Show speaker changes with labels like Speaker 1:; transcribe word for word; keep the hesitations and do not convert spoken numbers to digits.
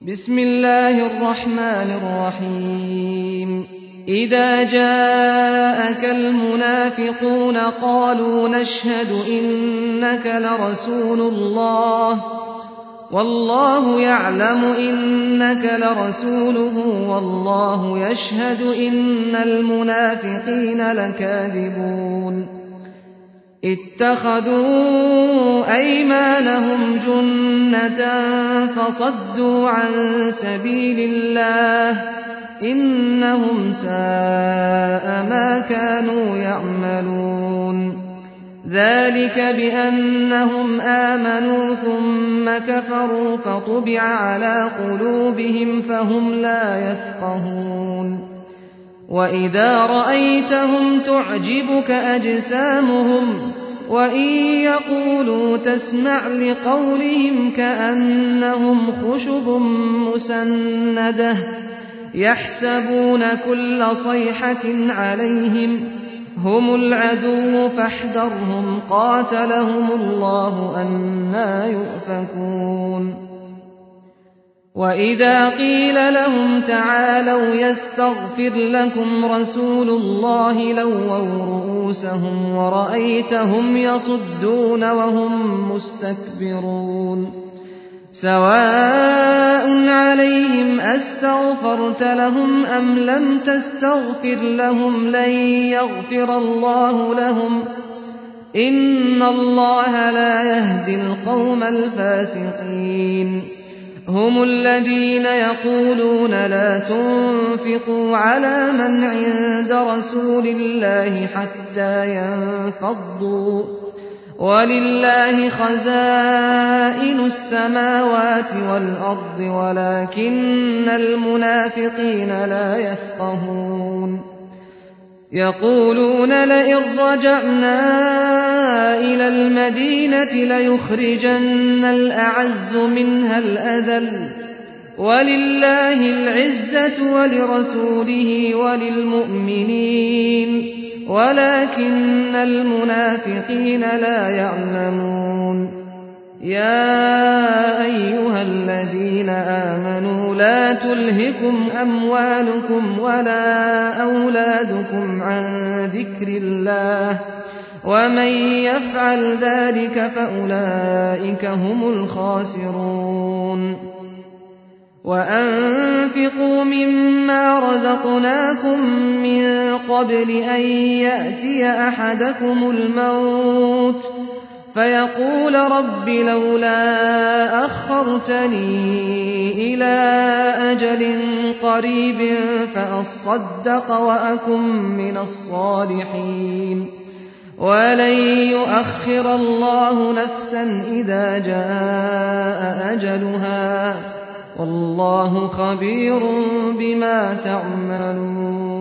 Speaker 1: بسم الله الرحمن الرحيم إذا جاءك المنافقون قالوا نشهد إنك لرسول الله والله يعلم إنك لرسوله والله يشهد إن المنافقين لكاذبون اتخذوا أيمانهم جنة فصدوا عن سبيل الله إنهم ساء ما كانوا يعملون ذلك بأنهم آمنوا ثم كفروا فطبع على قلوبهم فهم لا يفقهون وإذا رأيتهم تعجبك أجسامهم وإن يقولوا تسمع لقولهم كأنهم خشب مسندة يحسبون كل صيحة عليهم هم العدو فاحذرهم قاتلهم الله أنى يؤفكون وإذا قيل لهم تعالوا يستغفر لكم رسول الله لووا رؤوسهم ورأيتهم يصدون وهم مستكبرون سواء عليهم أستغفرت لهم أم لم تستغفر لهم لن يغفر الله لهم إن الله لا يهدي القوم الفاسقين هم الذين يقولون لا تنفقوا على من عند رسول الله حتى ينفضوا ولله خزائن السماوات والأرض ولكن المنافقين لا يفقهون يقولون لئن رجعنا إلى المدينة ليخرجن الأعز منها الأذل ولله العزة ولرسوله وللمؤمنين ولكن المنافقين لا يعلمون يا أيها الذين آمنوا لا تلهكم أموالكم ولا أولادكم عن ذكر الله ومن يفعل ذلك فأولئك هم الخاسرون وأنفقوا مما رزقناكم من قبل أن يأتي أحدكم الموت فيقول رب لولا أخرتني إلى أجل قريب فأصدق وأكن من الصالحين ولن يؤخر الله نفسا إذا جاء أجلها والله خبير بما تعملون